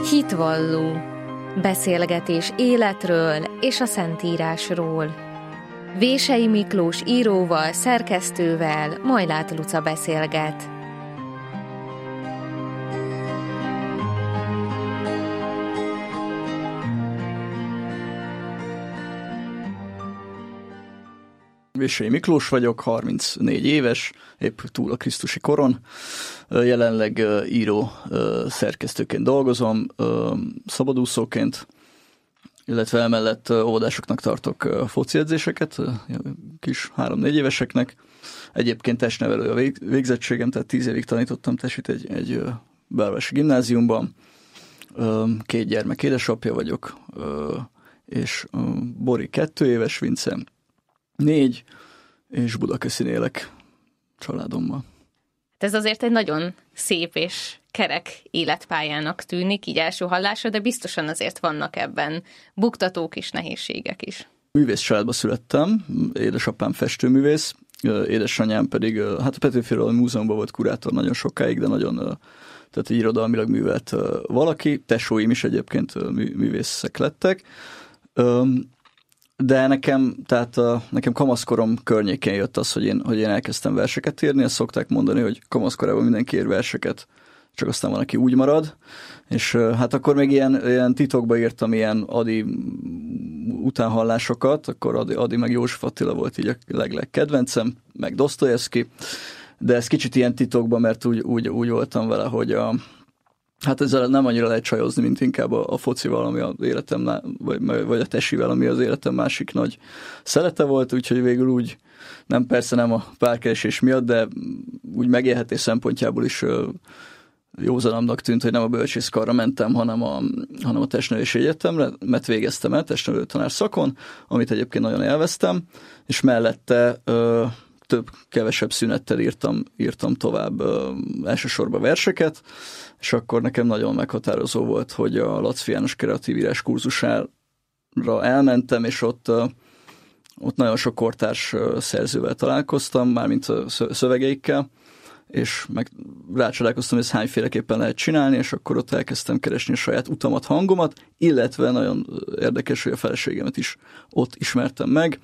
Hitvalló. Beszélgetés életről és a Szentírásról. Vései Miklós íróval, szerkesztővel Majlát Luca beszélget. Vései Miklós vagyok, 34 éves, épp túl a krisztusi koron. Jelenleg író szerkesztőként dolgozom, szabadúszóként, illetve emellett óvodásoknak tartok foci edzéseket, kis 3-4 éveseknek. Egyébként testnevelő a végzettségem, tehát 10 évig tanítottam testit egy belvárosi gimnáziumban. 2 gyermek édesapja vagyok, és Bori 2 éves, Vince 4, és Budakeszin élek családommal. Ez azért egy nagyon szép és kerek életpályának tűnik, így első hallásra, de biztosan azért vannak ebben buktatók és nehézségek is. Művész családba születtem, édesapám festőművész, édesanyám pedig, hát a Petőfi Irodalmi Múzeumban volt kurátor nagyon sokáig, de nagyon, tehát irodalmilag művelt valaki, tesóim is egyébként művészek lettek. De nekem kamaszkorom környékén jött az, hogy én elkezdtem verseket írni. Ezt szokták mondani, hogy kamaszkorában mindenki ír verseket, csak aztán van, aki úgy marad. És hát akkor még ilyen titokba írtam ilyen Ady utánhallásokat, akkor Ady meg József Attila volt így a legkedvencem, meg Dosztojevszki. De ez kicsit ilyen titokba, mert úgy voltam vele, hogy hát ezzel nem annyira lehet csajozni, mint inkább a focival, ami az életem, vagy a tesivel, ami az életem másik nagy szelete volt, úgyhogy végül úgy, nem a párkeresés miatt, de úgy megélhetés szempontjából is józanamnak tűnt, hogy nem a bölcsészkarra mentem, hanem a testnevelési egyetemre, mert végeztem el testnevelő tanár szakon, amit egyébként nagyon élveztem, és mellette kevesebb szünettel írtam tovább elsősorban verseket, és akkor nekem nagyon meghatározó volt, hogy a Laczfi János kreatív írás kurzusára elmentem, és ott nagyon sok kortárs szerzővel találkoztam, mármint szövegeikkel, és meg rácsodálkoztam, hogy ezt hányféleképpen lehet csinálni, és akkor ott elkezdtem keresni a saját utamat, hangomat, illetve nagyon érdekes, hogy a feleségemet is ott ismertem meg,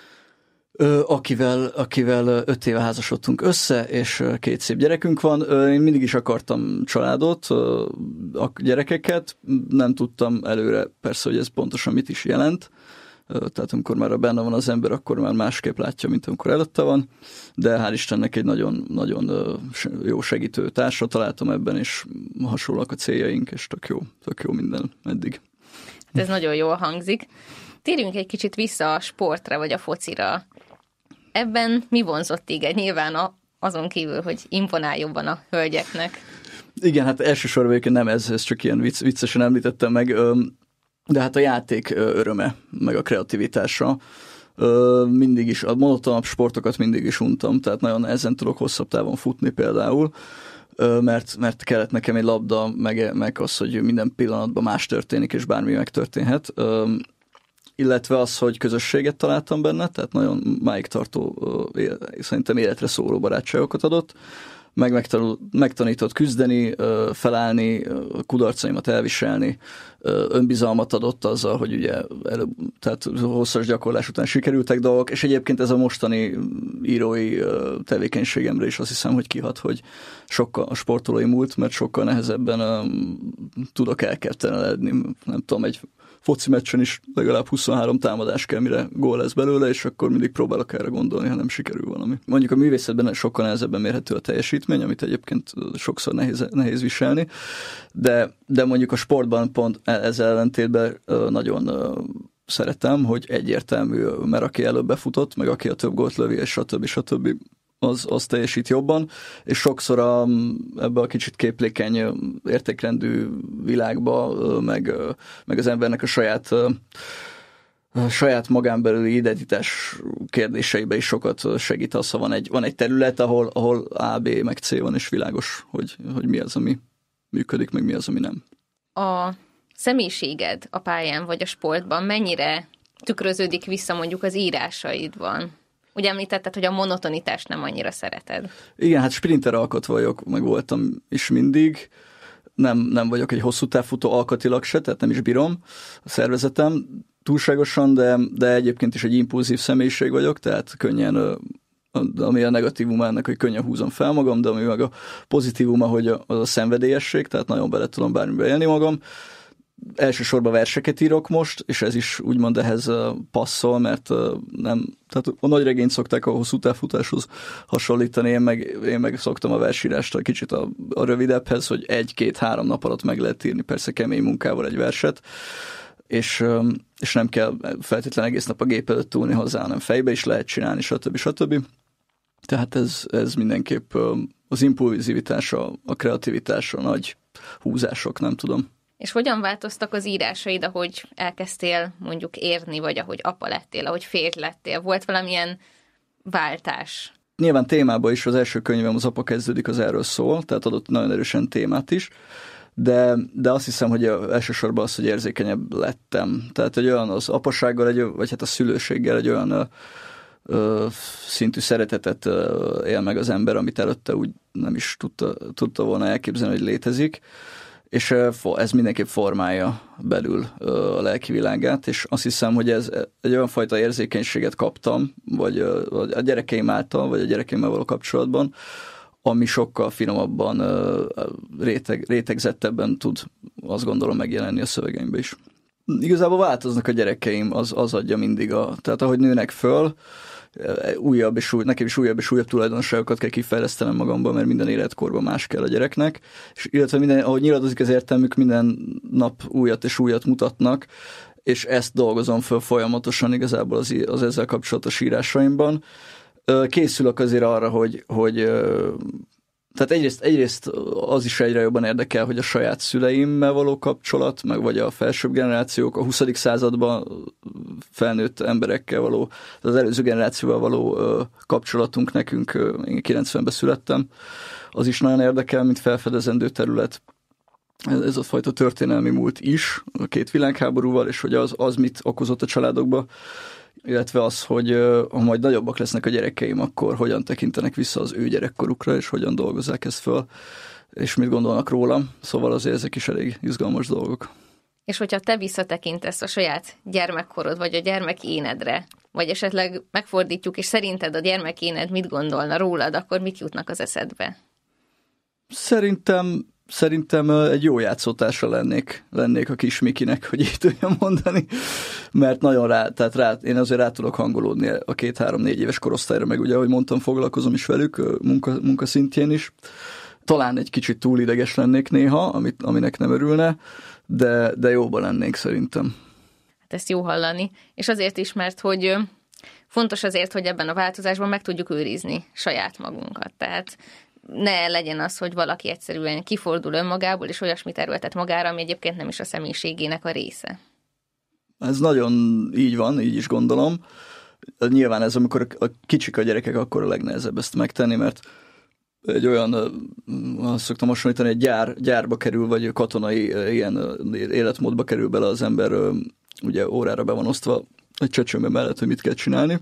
akivel 5 éve házasodtunk össze, és 2 szép gyerekünk van. Én mindig is akartam családot, a gyerekeket, nem tudtam előre persze, hogy ez pontosan mit is jelent, tehát amikor már benne van az ember, akkor már másképp látja, mint amikor előtte van, de hál' Istennek egy nagyon, nagyon jó segítő társra találtam ebben, és hasonlóak a céljaink, és tök jó minden eddig. Ez nagyon jól hangzik. Térjünk egy kicsit vissza a sportra, vagy a focira. Ebben mi vonzott téged? Nyilván azon kívül, hogy imponál jobban a hölgyeknek. Igen, hát elsősorban nem ez csak ilyen viccesen említettem meg, de hát a játék öröme, meg a kreativitása. Mindig is, a monotonabb sportokat mindig is untam, tehát nagyon ezen tudok hosszabb távon futni például, mert kellett nekem egy labda, meg az, hogy minden pillanatban más történik, és bármi megtörténhet. Illetve az, hogy közösséget találtam benne, tehát nagyon máig tartó, szerintem életre szóló barátságokat adott, megtanított küzdeni, felállni, kudarcaimat elviselni, önbizalmat adott azzal, hogy ugye tehát hosszas gyakorlás után sikerültek dolgok, és egyébként ez a mostani írói tevékenységemre is azt hiszem, hogy kihat, hogy sokkal a sportolói múlt, mert sokkal nehezebben tudok elkeptelenedni, nem tudom, egy foci meccsen is legalább 23 támadás kell, mire gól lesz belőle, és akkor mindig próbálok erre gondolni, ha nem sikerül valami. Mondjuk a művészetben sokkal nehezebben mérhető a teljesítmény, amit egyébként sokszor nehéz viselni, de mondjuk a sportban pont ezzel ellentétben nagyon szeretem, hogy egyértelmű, mert aki előbb befutott, meg aki a több gólt lövi, és stb. Az teljesít jobban, és sokszor ebbe a kicsit képlékeny értékrendű világba, meg az embernek a saját magán belüli identitás kérdéseibe is sokat segít az, ha van egy terület, ahol A, B, meg C van, és világos, hogy mi az, ami működik, meg mi az, ami nem. A személyiséged a pályán vagy a sportban mennyire tükröződik vissza mondjuk az írásaidban? Ugye említetted, hogy a monotonitást nem annyira szereted. Igen, hát sprinter alkat vagyok, meg voltam is mindig. nem vagyok egy hosszú távfutó alkatilag se, tehát nem is bírom a szervezetem túlságosan, de egyébként is egy impulzív személyiség vagyok, tehát könnyen, ami a negatívuma ennek, hogy könnyen húzom fel magam, de ami meg a pozitívuma, hogy az a szenvedélyesség, tehát nagyon bele tudom bármibe élni magam. Elsősorban verseket írok most, és ez is úgymond ehhez passzol, mert nem, tehát a nagy regényt szokták a hosszú távfutáshoz hasonlítani, én meg szoktam a versírást a kicsit a rövidebbhez, hogy 1-2-3 nap alatt meg lehet írni, persze kemény munkával egy verset, és nem kell feltétlenül egész nap a gép előtt ülni hozzá, hanem fejbe is lehet csinálni, stb. Tehát ez mindenképp az impulzivitás, a kreativitás, a nagy húzások, nem tudom. És hogyan változtak az írásaid, ahogy elkezdtél mondjuk érni, vagy ahogy apa lettél, ahogy férj lettél? Volt valamilyen váltás? Nyilván témában is az első könyvem, az Apa kezdődik, az erről szól, tehát adott nagyon erősen témát is, de azt hiszem, hogy elsősorban az, hogy érzékenyebb lettem. Tehát egy olyan az apasággal, vagy hát a szülőséggel egy olyan szintű szeretetet él meg az ember, amit előtte úgy nem is tudta volna elképzelni, hogy létezik, és ez mindenképp formálja belül a lelki világát, és azt hiszem, hogy ez egy olyan fajta érzékenységet kaptam, vagy a gyerekeim által, vagy a gyerekeimmel való kapcsolatban, ami sokkal finomabban, rétegzettebben tud, azt gondolom, megjelenni a szövegeimben is. Igazából változnak a gyerekeim, az adja mindig tehát ahogy nőnek föl, nekem is újabb és újabb tulajdonságokat kell kifejlesztenem magamban, mert minden életkorban más kell a gyereknek, és illetve ahogy nyiladozik az értelmük, minden nap újat és újat mutatnak, és ezt dolgozom föl folyamatosan igazából az ezzel kapcsolatos írásaimban. Készülök azért arra, hogy tehát egyrészt az is egyre jobban érdekel, hogy a saját szüleimmel való kapcsolat, meg vagy a felsőbb generációk, a 20. században felnőtt emberekkel való, az előző generációval való kapcsolatunk nekünk, én 90-ben születtem, az is nagyon érdekel, mint felfedezendő terület. Ez a fajta történelmi múlt is, a két világháborúval, és hogy az mit okozott a családokba, illetve az, hogy ha majd nagyobbak lesznek a gyerekeim, akkor hogyan tekintenek vissza az ő gyerekkorukra, és hogyan dolgozzák ezt föl, és mit gondolnak rólam. Szóval azért ezek is elég izgalmas dolgok. És hogyha te visszatekintesz a saját gyermekkorod, vagy a gyermekénedre, vagy esetleg megfordítjuk, és szerinted a gyermekéned mit gondolna rólad, akkor mit jutnak az eszedbe? Szerintem egy jó játszótársa lennék a kis Mikinek, hogy így tudjam mondani, mert nagyon én azért rá tudok hangolódni a 2-3-4 éves korosztályra, meg ugye, ahogy mondtam, foglalkozom is velük, munkaszintjén is. Talán egy kicsit túl ideges lennék néha, aminek nem örülne, de jóban lennénk szerintem. Hát ezt jó hallani, és azért is, mert hogy fontos azért, hogy ebben a változásban meg tudjuk őrizni saját magunkat, tehát ne legyen az, hogy valaki egyszerűen kifordul önmagából, és olyasmit erőltet magára, ami egyébként nem is a személyiségének a része. Ez nagyon így van, így is gondolom. Nyilván ez, amikor a kicsik a gyerekek, akkor a legnehezebb ezt megtenni, mert egy olyan, azt szoktam hasonlítani, egy gyárba kerül, vagy katonai ilyen életmódba kerül bele az ember, ugye órára be van osztva egy csöcsömbe mellett, hogy mit kell csinálni,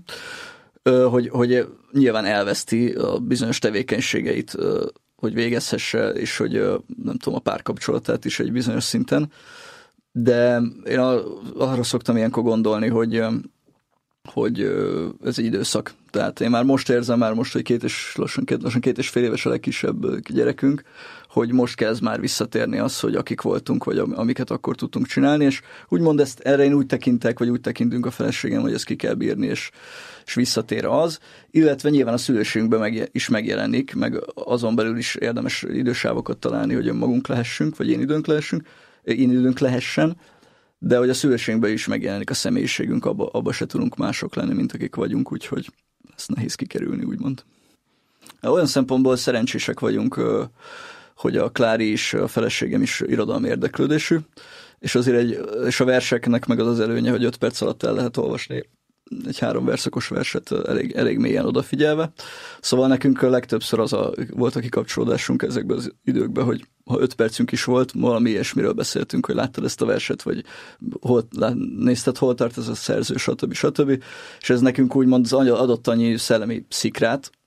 hogy nyilván elveszti a bizonyos tevékenységeit, hogy végezhesse, és hogy nem tudom, a párkapcsolatát is egy bizonyos szinten. De én arra szoktam ilyenkor gondolni, hogy ez egy időszak. Tehát én már most érzem, hogy lassan 2,5 éves a legkisebb gyerekünk, hogy most kezd már visszatérni az, hogy akik voltunk, vagy amiket akkor tudtunk csinálni, és úgymond erre én úgy tekintek, vagy úgy tekintünk a feleségem, hogy ezt ki kell bírni, és visszatér az, illetve nyilván a szülőségünkben is megjelenik, meg azon belül is érdemes idősávokat találni, hogy önmagunk lehessünk, vagy én időnk lehessen, de hogy a szülőségünkben is megjelenik a személyiségünk, abba se tudunk mások lenni, mint akik vagyunk, úgyhogy ezt nehéz kikerülni, úgymond. Olyan szempontból szerencsések vagyunk, hogy a Klári is, a feleségem is irodalmi érdeklődésű, és és a verseknek meg az előnye, hogy 5 perc alatt el lehet olvasni egy 3 verszakos verset elég mélyen odafigyelve. Szóval nekünk legtöbbször volt a kikapcsolódásunk ezekben az időkben, hogy ha 5 percünk is volt, valami ilyesmiről beszéltünk, hogy láttad ezt a verset, vagy nézted, hol tart ez a szerző, stb. És ez nekünk úgymond adott annyi szellemi szikrát,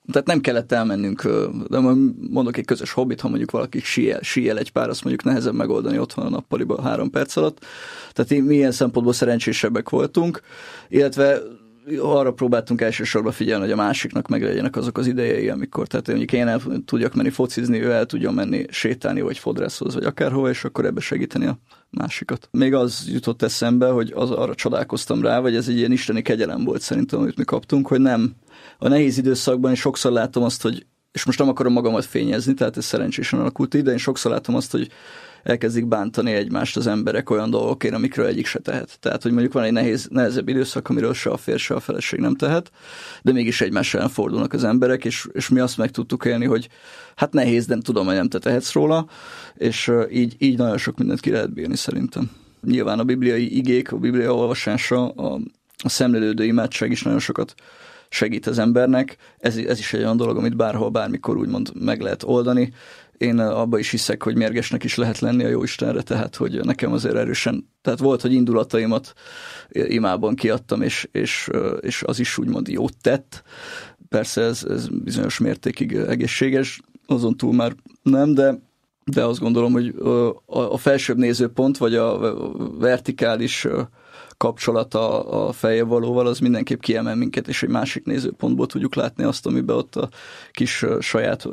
tehát nem kellett elmennünk, de mondok egy közös hobbit, ha mondjuk valaki síel egy pár, azt mondjuk nehezebb megoldani otthon a nappaliba 3 perc alatt. Tehát mi ilyen szempontból szerencsésebbek voltunk, illetve arra próbáltunk elsősorban figyelni, hogy a másiknak meglegyenek azok az idejei, amikor, tehát mondjuk én el tudjak menni focizni, ő el tudjon menni sétálni, vagy fodrászhoz, vagy akárhol, és akkor ebbe segíteni a másikat. Még az jutott eszembe, hogy arra csodálkoztam rá, vagy ez egy ilyen isteni kegyelem volt szerintem, amit mi kaptunk, hogy nem. A nehéz időszakban én sokszor látom azt, hogy, és most nem akarom magamat fényezni, tehát ez szerencsésen alakult így, de én sokszor látom azt, hogy elkezdik bántani egymást az emberek olyan dolgokért, amikről egyik se tehet. Tehát, hogy mondjuk van egy nehezebb időszak, amiről se a férj, se a feleség nem tehet, de mégis egymás ellen fordulnak az emberek, és mi azt meg tudtuk élni, hogy hát nehéz, nem tudom, hogy nem te tehetsz róla, és így nagyon sok mindent ki lehet bírni szerintem. Nyilván a bibliai igék, a biblia olvasása, a szemlélődő imádság is nagyon sokat segít az embernek. Ez is egy olyan dolog, amit bárhol, bármikor úgymond meg lehet oldani. Én abba is hiszek, hogy mérgesnek is lehet lenni a Jóistenre, tehát hogy nekem azért erősen, tehát volt, hogy indulataimat imában kiadtam, és az is úgymond jót tett. Persze ez bizonyos mértékig egészséges, azon túl már nem, de azt gondolom, hogy a felsőbb nézőpont, vagy a vertikális kapcsolata a feljebb valóval, az mindenképp kiemel minket, és egy másik nézőpontból tudjuk látni azt, amiben ott a kis saját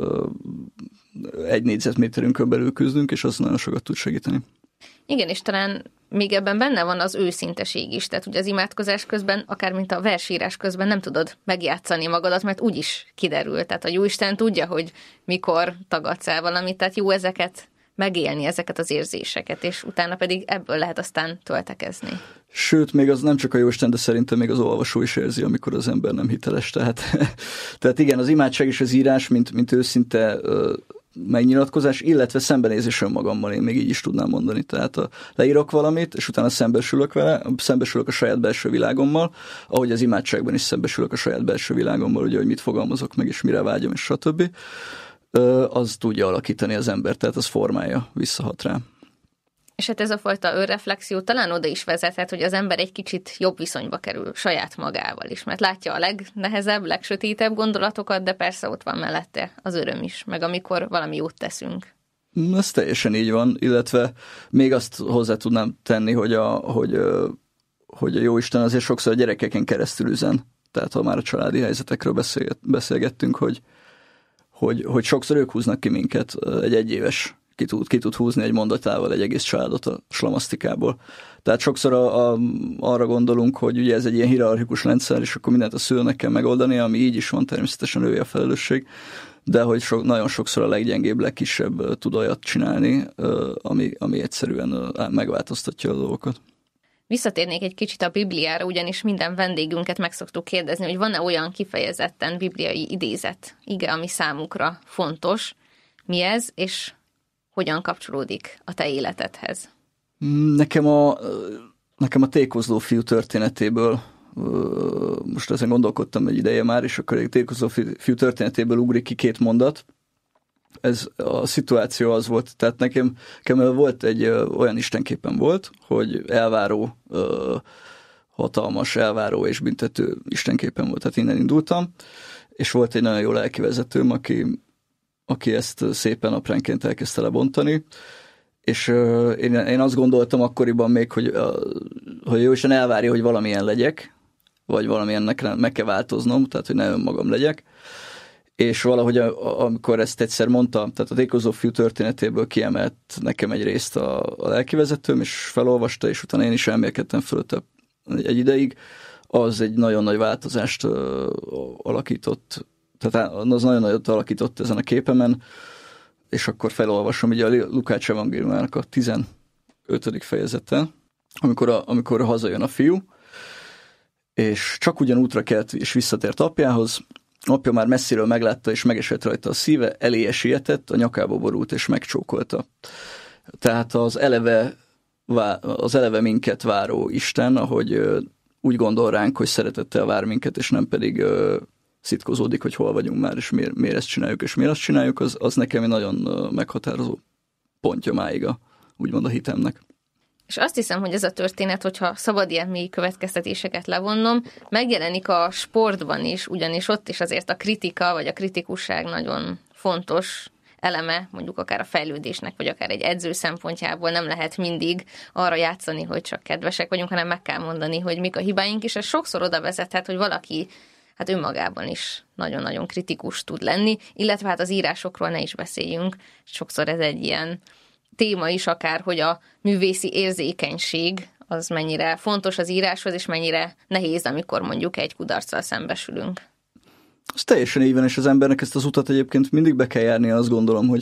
1 négyzetméterünkön belül küzdünk, és az nagyon sokat tud segíteni. Igen, és talán még ebben benne van az őszinteség is, tehát ugye az imádkozás közben, akár mint a versírás közben nem tudod megjátszani magadat, mert úgyis kiderül. Tehát a Jóisten tudja, hogy mikor tagadsz el valamit, tehát jó ezeket megélni, ezeket az érzéseket, és utána pedig ebből lehet aztán töltekezni. Sőt, még az nem csak a Jóisten, de szerintem még az olvasó is érzi, amikor az ember nem hiteles. Tehát igen, az imádság és az írás, mint őszinte megnyilatkozás, illetve szembenézés önmagammal, én még így is tudnám mondani. Tehát leírok valamit, és utána szembesülök vele, szembesülök a saját belső világommal, ahogy az imádságban is szembesülök a saját belső világommal, ugye, hogy mit fogalmazok meg, és mire vágyom, és stb. Az tudja alakítani az ember, tehát az formálja, visszahat rá. És hát ez a fajta önreflexió talán oda is vezethet, hogy az ember egy kicsit jobb viszonyba kerül saját magával is, mert látja a legnehezebb, legsötétebb gondolatokat, de persze ott van mellette az öröm is, meg amikor valami jót teszünk. Ez teljesen így van, illetve még azt hozzá tudnám tenni, hogy a Jóisten azért sokszor a gyerekeken keresztül üzen. Tehát ha már a családi helyzetekről beszélgettünk, hogy sokszor ők húznak ki minket, egy egyéves ki tud húzni egy mondatával egy egész családot a slamasztikából. Tehát sokszor arra gondolunk, hogy ugye ez egy ilyen hierarchikus rendszer, és akkor mindent a szülőnek kell megoldani, ami így is van, természetesen ője a felelősség, de hogy nagyon sokszor a leggyengébb, legkisebb tud olyat csinálni, ami egyszerűen megváltoztatja a dolgokat. Visszatérnék egy kicsit a Bibliára, ugyanis minden vendégünket meg szoktuk kérdezni, hogy van-e olyan kifejezetten bibliai idézet, ige, ami számukra fontos. Mi ez, és hogyan kapcsolódik a te életedhez? Nekem a tékozló fiú történetéből, most ezen gondolkodtam egy ideje már, és akkor egy tékozló fiú történetéből ugrik ki 2 mondat. Ez a szituáció az volt, tehát nekem volt egy olyan istenképem volt, hogy elváró, hatalmas, elváró és büntető istenképem volt, tehát innen indultam, és volt egy nagyon jó lelkivezetőm, aki ezt szépen apránként elkezdte lebontani, és én azt gondoltam akkoriban még, hogy Jóisten elvárja, hogy valamilyen legyek, vagy valamilyennek meg kell változnom, tehát hogy ne önmagam legyek, és valahogy amikor ezt egyszer mondta, tehát a tékozló fiú történetéből kiemelt nekem egy részt a lelkivezetőm, és felolvasta, és utána én is elmélkedtem fölötte egy ideig, az egy nagyon nagy változást alakított, tehát az nagyon nagyot alakított ezen a képemen, és akkor felolvasom ugye a Lukács evangéliumának a 15. fejezete, amikor hazajön a fiú, és csak ugyan útra kelt és visszatért apjához, apja már messziről meglátta, és megesett rajta a szíve, eléje sietett, a nyakába borult, és megcsókolta. Tehát az eleve minket váró Isten, ahogy úgy gondol ránk, hogy szeretettel vár minket, és nem pedig szitkozódik, hogy hol vagyunk már, és miért ezt csináljuk, és miért azt csináljuk, az nekem egy nagyon meghatározó pontja máig úgymond a hitemnek. És azt hiszem, hogy ez a történet, hogyha szabad ilyen mély következtetéseket levonnom, megjelenik a sportban is, ugyanis ott is azért a kritika, vagy a kritikusság nagyon fontos eleme, mondjuk akár a fejlődésnek, vagy akár egy edző szempontjából nem lehet mindig arra játszani, hogy csak kedvesek vagyunk, hanem meg kell mondani, hogy mik a hibáink, és ez sokszor oda vezethet, hogy valaki hát önmagában is nagyon-nagyon kritikus tud lenni, illetve hát az írásokról ne is beszéljünk. Sokszor ez egy ilyen téma is akár, hogy a művészi érzékenység az mennyire fontos az íráshoz, és mennyire nehéz, amikor mondjuk egy kudarccal szembesülünk. Ez teljesen így van, és az embernek ezt az utat egyébként mindig be kell járnia, azt gondolom, hogy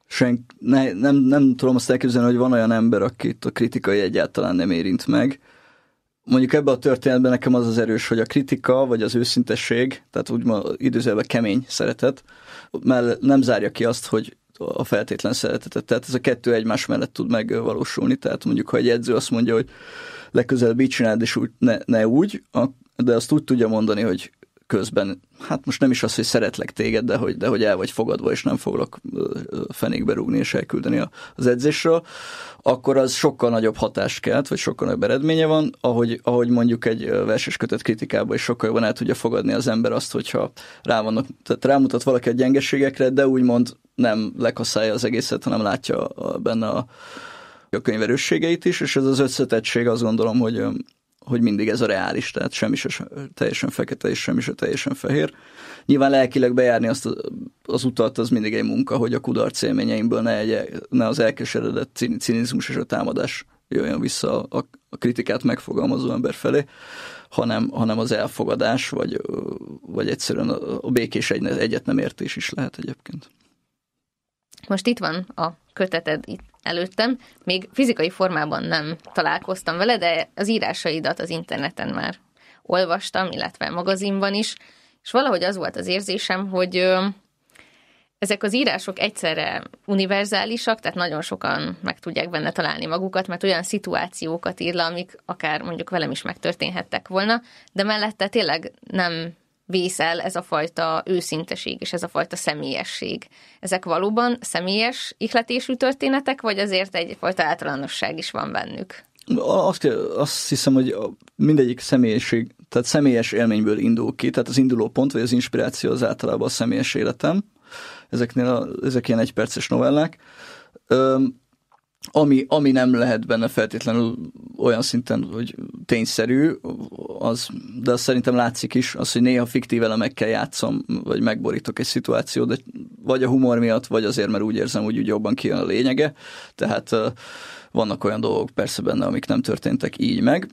nem tudom azt elképzelni, hogy van olyan ember, akit a kritikai egyáltalán nem érint meg. Mondjuk ebben a történetben nekem az erős, hogy a kritika, vagy az őszintesség, tehát úgymond időzőben kemény szeretet, mert nem zárja ki azt, hogy a feltétlen szeretetet. Tehát ez a kettő egymás mellett tud megvalósulni. Tehát mondjuk, ha egy edző azt mondja, hogy legközelebb így csináld, és úgy, ne úgy, de azt úgy tudja mondani, hogy közben, hát most nem is az, hogy szeretlek téged, de hogy el vagy fogadva, és nem foglak fenékbe rúgni és elküldeni az edzésről, akkor az sokkal nagyobb hatást kelt, vagy sokkal nagyobb eredménye van, ahogy mondjuk egy verses kötet kritikában is sokkal jobban el tudja fogadni az ember azt, hogyha tehát rámutat valaki a gyengeségekre, de úgymond nem lekaszálja az egészet, hanem látja benne a könyv erősségeit is, és ez az összetettség, azt gondolom, hogy mindig ez a reális, tehát semmi se teljesen fekete, és semmi se teljesen fehér. Nyilván lelkileg bejárni azt az utat, az mindig egy munka, hogy a kudarc élményeimből ne az elkeseredett cinizmus és a támadás jöjjön vissza a kritikát megfogalmazó ember felé, hanem az elfogadás, vagy egyszerűen a békés egyet nem értés is lehet egyébként. Most itt van a köteted itt előttem, még fizikai formában nem találkoztam vele, de az írásaidat az interneten már olvastam, illetve magazinban is, és valahogy az volt az érzésem, hogy ezek az írások egyszerre univerzálisak, tehát nagyon sokan meg tudják benne találni magukat, mert olyan szituációkat ír le, amik akár mondjuk velem is megtörténhettek volna, de mellette tényleg nem vészel ez a fajta őszinteség és ez a fajta személyesség. Ezek valóban személyes ihletésű történetek, vagy azért egyfajta általánosság is van bennük? Azt hiszem, hogy mindegyik személyiség, tehát személyes élményből indul ki, tehát az induló pont, vagy az inspiráció az általában a személyes életem. Ezek ilyen egyperces novellák. Ami nem lehet benne feltétlenül olyan szinten, hogy tényszerű, de azt szerintem látszik is, az, hogy néha fiktív elemekkel játszom, vagy megborítok egy szituációt, de vagy a humor miatt, vagy azért, mert úgy érzem, hogy úgy jobban kijön a lényege. Tehát vannak olyan dolgok persze benne, amik nem történtek így meg,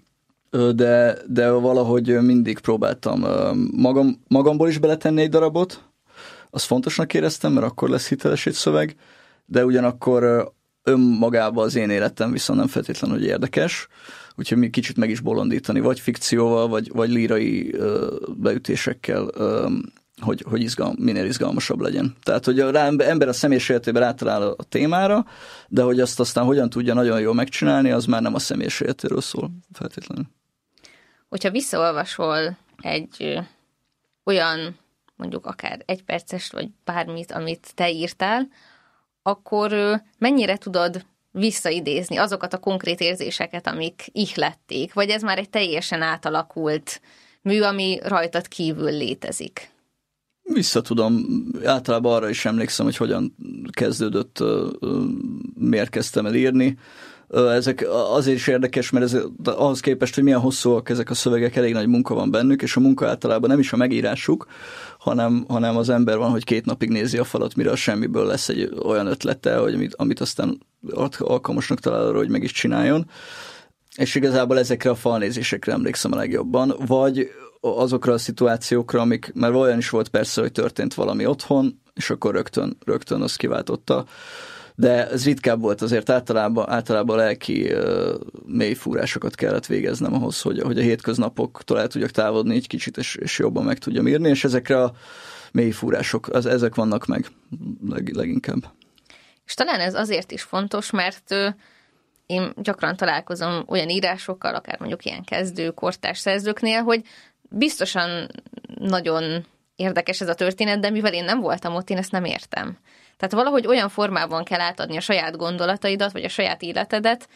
de valahogy mindig próbáltam magamból is beletenni egy darabot, azt fontosnak éreztem, mert akkor lesz hiteles egy szöveg, de ugyanakkor önmagában az én életem viszont nem feltétlenül, hogy érdekes, úgyhogy még kicsit meg is bolondítani, vagy fikcióval, vagy lírai beütésekkel, hogy minél izgalmasabb legyen. Tehát, hogy az ember a személyes életében rátalál a témára, de hogy azt aztán hogyan tudja nagyon jól megcsinálni, az már nem a személyes életéről szól feltétlenül. Hogyha visszaolvasol egy olyan, mondjuk akár egyperces, vagy bármit, amit te írtál, akkor mennyire tudod visszaidézni azokat a konkrét érzéseket, amik ihlették? Vagy ez már egy teljesen átalakult mű, ami rajtad kívül létezik? Vissza tudom. Általában arra is emlékszem, hogy hogyan kezdődött, miért kezdtem el írni. Ezek azért is érdekes, mert ahhoz képest, hogy milyen hosszúak ezek a szövegek, elég nagy munka van bennük, és a munka általában nem is a megírásuk, hanem az ember van, hogy 2 napig nézi a falat, mire a semmiből lesz egy olyan ötlete, hogy amit aztán alkalmasnak talál arra, hogy meg is csináljon. És igazából ezekre a falnézésekre emlékszem a legjobban, vagy azokra a szituációkra, mert olyan is volt persze, hogy történt valami otthon, és akkor rögtön azt kiváltotta. De ez ritkább volt, azért általában lelki mély fúrásokat kellett végeznem ahhoz, hogy a hétköznapoktól el tudjak távolodni egy kicsit, és jobban meg tudjam írni, és ezekre a mély fúrások, ezek vannak meg leginkább. És talán ez azért is fontos, mert én gyakran találkozom olyan írásokkal, akár mondjuk ilyen kezdő, kortárs szerzőknél, hogy biztosan nagyon érdekes ez a történet, de mivel én nem voltam ott, én ezt nem értem. Tehát valahogy olyan formában kell átadni a saját gondolataidat, vagy a saját életedet,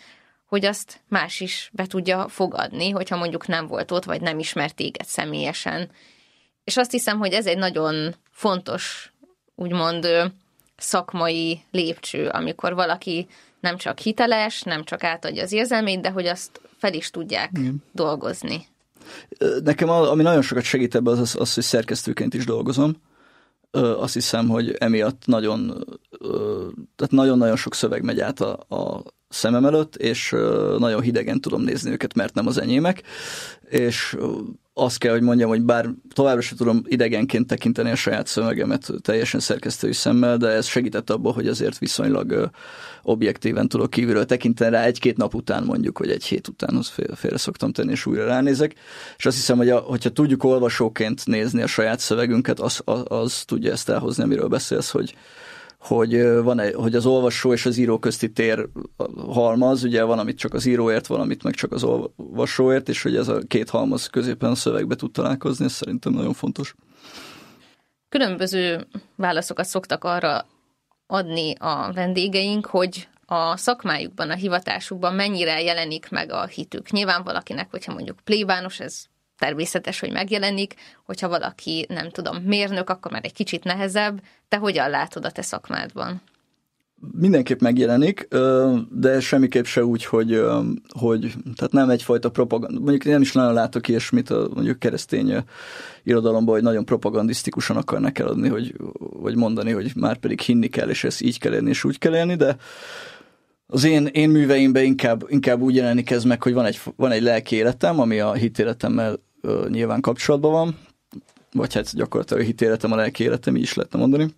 hogy azt más is be tudja fogadni, hogyha mondjuk nem volt ott, vagy nem ismert téged személyesen. És azt hiszem, hogy ez egy nagyon fontos, úgymond szakmai lépcső, amikor valaki nem csak hiteles, nem csak átadja az érzelmét, de hogy azt fel is tudják dolgozni. Nekem ami nagyon sokat segít ebben az, hogy szerkesztőként is dolgozom. Azt hiszem, hogy emiatt tehát nagyon-nagyon sok szöveg megy át a szemem előtt, és nagyon hidegen tudom nézni őket, mert nem az enyémek, és azt kell, hogy mondjam, hogy bár továbbra sem tudom idegenként tekinteni a saját szövegemet teljesen szerkesztői szemmel, de ez segített abban, hogy azért viszonylag objektíven tudok kívülről tekinteni rá 1-2 nap után mondjuk, vagy 1 hét után, az félre szoktam tenni, és újra ránézek. És azt hiszem, hogy hogyha tudjuk olvasóként nézni a saját szövegünket, az tudja ezt elhozni, amiről beszélsz, hogy az olvasó és az író közti tér halmaz, ugye van, amit csak az íróért, van, amit meg csak az olvasóért, és hogy ez a 2 halmaz középen a szövegbe tud találkozni, ez szerintem nagyon fontos. Különböző válaszokat szoktak arra adni a vendégeink, hogy a szakmájukban, a hivatásukban mennyire jelenik meg a hitük. Nyilván valakinek, hogyha mondjuk plébános, ez természetes, hogy megjelenik, hogyha valaki, nem tudom, mérnök, akkor már egy kicsit nehezebb. Te hogyan látod a te szakmádban? Mindenképp megjelenik, de semmiképp se úgy, hogy tehát nem egyfajta propaganda. Mondjuk nem is nagyon látok ilyesmit a mondjuk keresztény irodalomban, hogy nagyon propagandisztikusan akarnak eladni, vagy mondani, hogy már pedig hinni kell, és ezt így kell élni, és úgy kell élni, de az én műveimben inkább úgy jelenik ez meg, hogy van egy lelki életem, ami a hitéletemmel nyilván kapcsolatban van, vagy hát gyakorlatilag a hitéletem a lelki életem, így is lehetne mondani.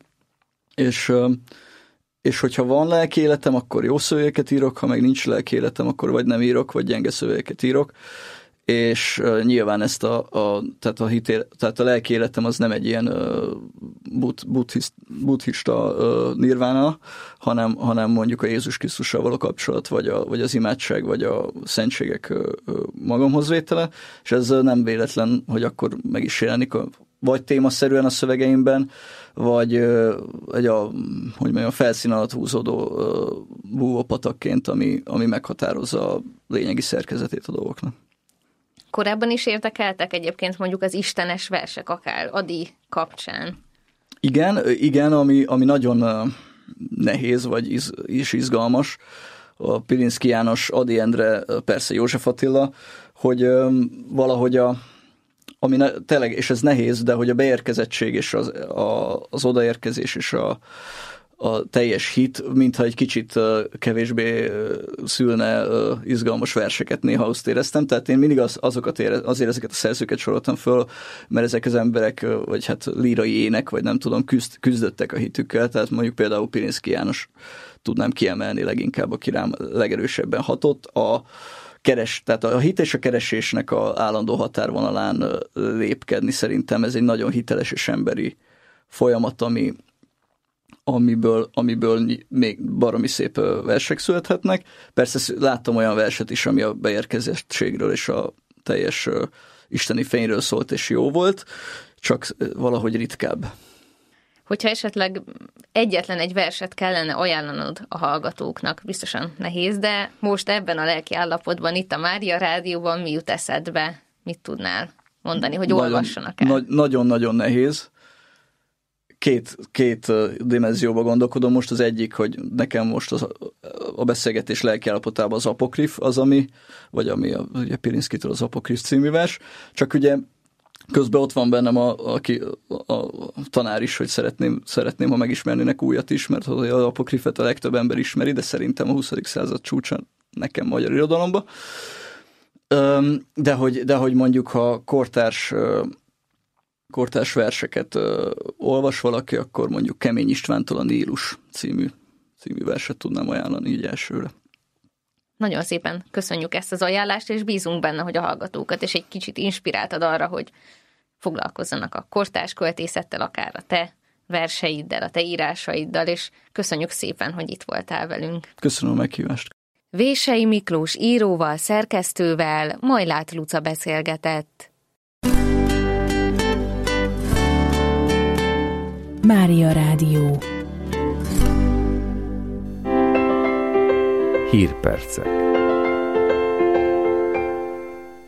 És hogyha van lelki életem, akkor jó szövegeket írok, ha meg nincs lelki életem, akkor vagy nem írok, vagy gyenge szövegeket írok. És nyilván ezt tehát a lelki életem az nem egy ilyen buddhista nirvána, hanem mondjuk a Jézus Krisztussal való kapcsolat, vagy az imádság, vagy a szentségek magamhoz vétele, és ez nem véletlen, hogy akkor meg is jelenik vagy témaszerűen a szövegeimben, vagy a felszín alatt húzódó búvópatakként, ami meghatározza a lényegi szerkezetét a dolgoknak. Korábban is érdekeltek egyébként mondjuk az istenes versek, akár Ady kapcsán? Igen, ami nagyon nehéz, vagy is izgalmas, a Pilinszky János, Ady Endre, persze József Attila, hogy valahogy tényleg, és ez nehéz, de hogy a beérkezettség és az odaérkezés és a teljes hit, mintha egy kicsit kevésbé szülne izgalmas verseket, néha azt éreztem. Tehát én mindig azért ezeket a szerzőket soroltam föl, mert ezek az emberek, vagy hát lírai ének, vagy nem tudom, küzdöttek a hitükkel. Tehát mondjuk például Pilinszky János tudnám kiemelni leginkább, aki rám legerősebben hatott. Tehát a hit és a keresésnek az állandó határvonalán lépkedni szerintem ez egy nagyon hiteles és emberi folyamat, amiből még baromi szép versek születhetnek. Persze láttam olyan verset is, ami a beérkezettségről és a teljes isteni fényről szólt, és jó volt, csak valahogy ritkább. Hogyha esetleg egyetlen egy verset kellene ajánlanod a hallgatóknak, biztosan nehéz, de most ebben a lelki állapotban, itt a Mária Rádióban mi jut eszedbe? Mit tudnál mondani, hogy olvassanak el? Nagyon-nagyon nehéz. Két dimenzióba gondolkodom most. Az egyik, hogy nekem most a beszélgetés lelki állapotában az apokrif az, ami ugye Pilinszkytől az Apokrif című vers. Csak ugye közben ott van bennem a tanár is, hogy szeretném, ha megismernének újat is, mert az apokrifet a legtöbb ember ismeri, de szerintem a 20. század csúcsán nekem magyar irodalomba. De hogy mondjuk, ha kortárs verseket olvas valaki, akkor mondjuk Kemény Istvántól a Nílus című verset tudnám ajánlani így elsőre. Nagyon szépen köszönjük ezt az ajánlást, és bízunk benne, hogy a hallgatókat és egy kicsit inspiráltad arra, hogy foglalkozzanak a kortárs költészettel, akár a te verseiddel, a te írásaiddal, és köszönjük szépen, hogy itt voltál velünk. Köszönöm a meghívást. Vései Miklós íróval, szerkesztővel Majlát Luca beszélgetett. Mária Rádió. Hírpercek.